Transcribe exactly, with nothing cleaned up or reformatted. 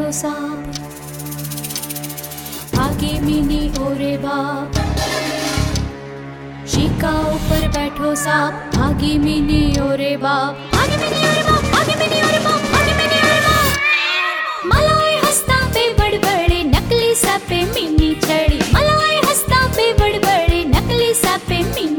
बैठो सांप, आगे मिनी ओरे बाप। शिका ऊपर बैठो सांप, आगे मिनी ओरे बाप। आगे मिनी ओरे बाप, आगे मिनी ओरे बाप, आगे मिनी ओरे बाप। मलाए हंसता पे बड़बड़े, नकली सा पे मिनी चढ़ी। मलाए हंसता पे बड़बड़े, नकली सा पे मिनी